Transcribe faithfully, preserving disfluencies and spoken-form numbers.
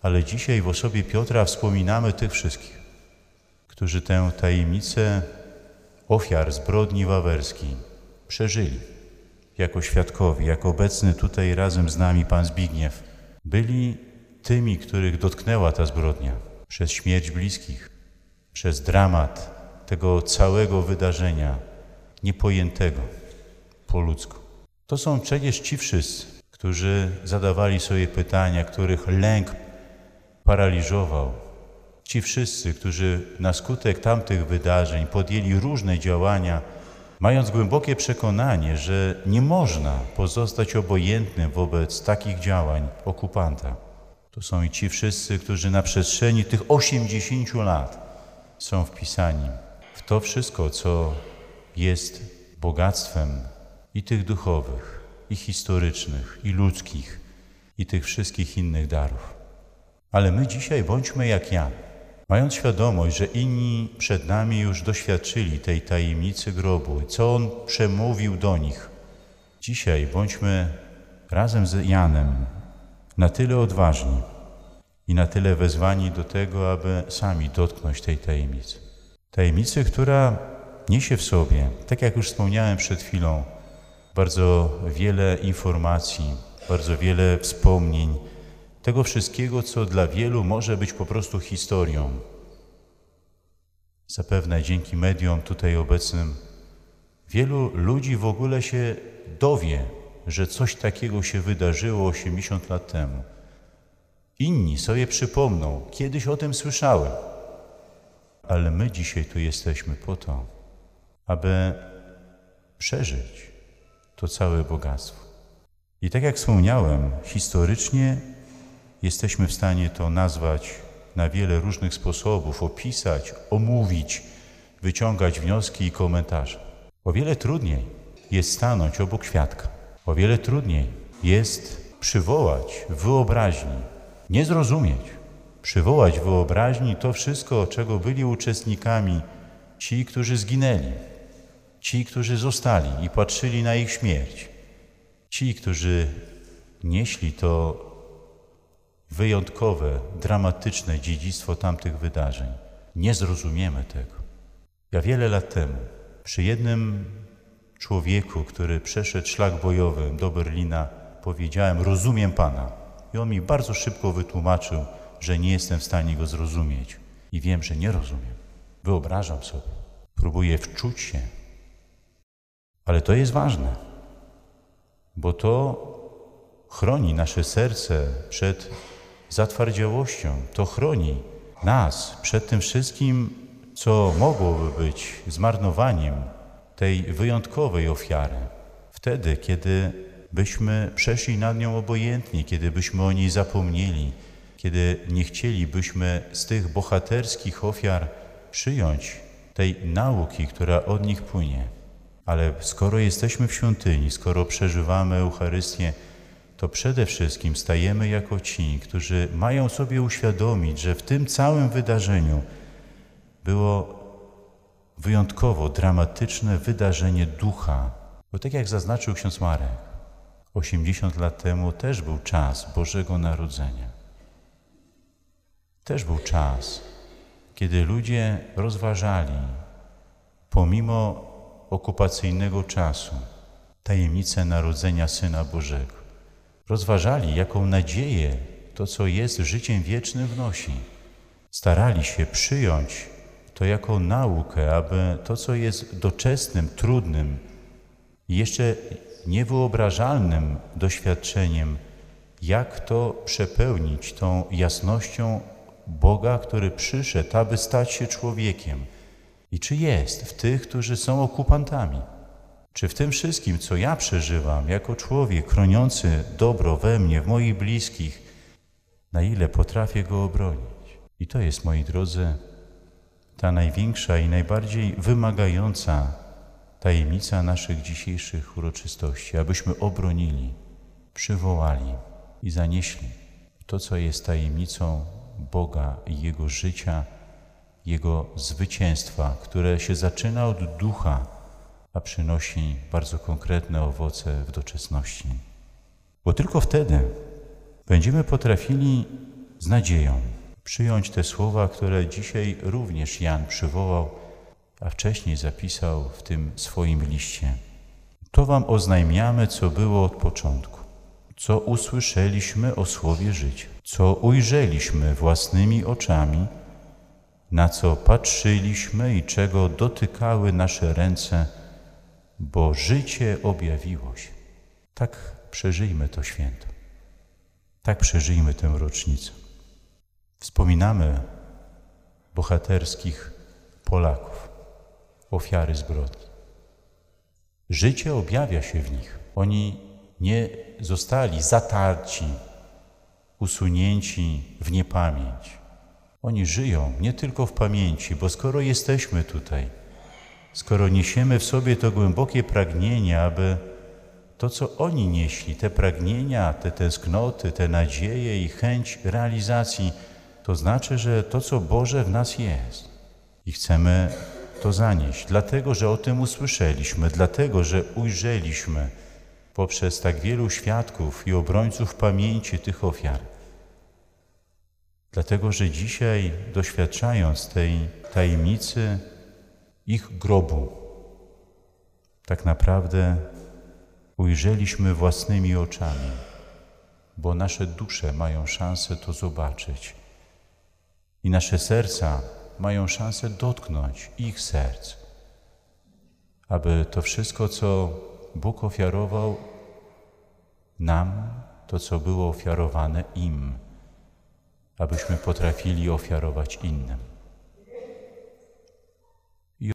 Ale dzisiaj w osobie Piotra wspominamy tych wszystkich, którzy tę tajemnicę ofiar zbrodni wawerskiej przeżyli jako świadkowie, jako obecny tutaj razem z nami Pan Zbigniew. Byli tymi, których dotknęła ta zbrodnia przez śmierć bliskich, przez dramat tego całego wydarzenia niepojętego po ludzku. To są przecież ci wszyscy, którzy zadawali sobie pytania, których lęk paraliżował. Ci wszyscy, którzy na skutek tamtych wydarzeń podjęli różne działania, mając głębokie przekonanie, że nie można pozostać obojętnym wobec takich działań okupanta. To są i ci wszyscy, którzy na przestrzeni tych osiemdziesięciu lat są wpisani w to wszystko, co jest bogactwem i tych duchowych, i historycznych, i ludzkich, i tych wszystkich innych darów. Ale my dzisiaj bądźmy jak Jan, mając świadomość, że inni przed nami już doświadczyli tej tajemnicy grobu, co On przemówił do nich. Dzisiaj bądźmy razem z Janem na tyle odważni i na tyle wezwani do tego, aby sami dotknąć tej tajemnicy. Tajemnicy, która niesie w sobie, tak jak już wspomniałem przed chwilą, bardzo wiele informacji, bardzo wiele wspomnień, tego wszystkiego, co dla wielu może być po prostu historią. Zapewne dzięki mediom tutaj obecnym wielu ludzi w ogóle się dowie, że coś takiego się wydarzyło osiemdziesiąt lat temu. Inni sobie przypomną, kiedyś o tym słyszałem, ale my dzisiaj tu jesteśmy po to, aby przeżyć to całe bogactwo. I tak jak wspomniałem, historycznie jesteśmy w stanie to nazwać na wiele różnych sposobów, opisać, omówić, wyciągać wnioski i komentarze. O wiele trudniej jest stanąć obok świadka. O wiele trudniej jest przywołać w wyobraźni, nie zrozumieć, przywołać w wyobraźni to wszystko, czego byli uczestnikami ci, którzy zginęli, ci, którzy zostali i patrzyli na ich śmierć, ci, którzy nieśli to wyjątkowe, dramatyczne dziedzictwo tamtych wydarzeń. Nie zrozumiemy tego. Ja wiele lat temu przy jednym człowieku, który przeszedł szlak bojowy do Berlina, powiedziałem: rozumiem Pana. I on mi bardzo szybko wytłumaczył, że nie jestem w stanie go zrozumieć. I wiem, że nie rozumiem. Wyobrażam sobie. Próbuję wczuć się. Ale to jest ważne, bo to chroni nasze serce przed zatwardziałością. To chroni nas przed tym wszystkim, co mogłoby być zmarnowaniem tej wyjątkowej ofiary. Wtedy, kiedy byśmy przeszli nad nią obojętnie, kiedy byśmy o niej zapomnieli, kiedy nie chcielibyśmy z tych bohaterskich ofiar przyjąć tej nauki, która od nich płynie. Ale skoro jesteśmy w świątyni, skoro przeżywamy Eucharystię, to przede wszystkim stajemy jako ci, którzy mają sobie uświadomić, że w tym całym wydarzeniu było wyjątkowo dramatyczne wydarzenie ducha. Bo tak jak zaznaczył ksiądz Marek, osiemdziesiąt lat temu też był czas Bożego Narodzenia. Też był czas, kiedy ludzie rozważali, pomimo okupacyjnego czasu, tajemnicę narodzenia Syna Bożego. Rozważali, jaką nadzieję to, co jest życiem wiecznym, wnosi. Starali się przyjąć to jako naukę, aby to, co jest doczesnym, trudnym i jeszcze niewyobrażalnym doświadczeniem, jak to przepełnić tą jasnością Boga, który przyszedł, aby stać się człowiekiem. I czy jest w tych, którzy są okupantami? Czy w tym wszystkim, co ja przeżywam jako człowiek chroniący dobro we mnie, w moich bliskich, na ile potrafię go obronić? I to jest, moi drodzy, ta największa i najbardziej wymagająca tajemnica naszych dzisiejszych uroczystości, abyśmy obronili, przywołali i zanieśli to, co jest tajemnicą Boga i Jego życia, Jego zwycięstwa, które się zaczyna od ducha, a przynosi bardzo konkretne owoce w doczesności. Bo tylko wtedy będziemy potrafili z nadzieją przyjąć te słowa, które dzisiaj również Jan przywołał, a wcześniej zapisał w tym swoim liście. To wam oznajmiamy, co było od początku, co usłyszeliśmy o słowie życia, co ujrzeliśmy własnymi oczami, na co patrzyliśmy i czego dotykały nasze ręce, bo życie objawiło się. Tak przeżyjmy to święto. Tak przeżyjmy tę rocznicę. Wspominamy bohaterskich Polaków, ofiary zbrodni. Życie objawia się w nich. Oni nie zostali zatarci, usunięci w niepamięć. Oni żyją nie tylko w pamięci, bo skoro jesteśmy tutaj, skoro niesiemy w sobie to głębokie pragnienie, aby to, co oni nieśli, te pragnienia, te tęsknoty, te nadzieje i chęć realizacji, to znaczy, że to, co Boże w nas jest i chcemy to zanieść, dlatego, że o tym usłyszeliśmy, dlatego, że ujrzeliśmy poprzez tak wielu świadków i obrońców pamięci tych ofiar. Dlatego, że dzisiaj, doświadczając tej tajemnicy ich grobu, tak naprawdę ujrzeliśmy własnymi oczami, bo nasze dusze mają szansę to zobaczyć i nasze serca mają szansę dotknąć ich serc, aby to wszystko, co Bóg ofiarował nam, to, co było ofiarowane im, abyśmy potrafili ofiarować innym.